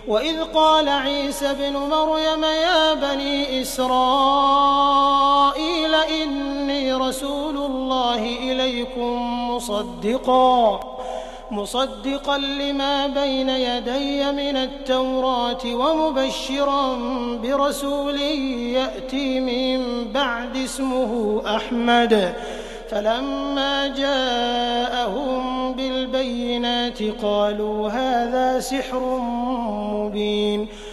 وإذ قال عيسى ابن مريم يا بني إسرائيل إني رسول الله إليكم مصدقا لما بين يدي من التوراة ومبشرا برسول يأتي من بعد اسمه أحمد. فلما جاءهم بالبينات قالوا هذا سحر مبين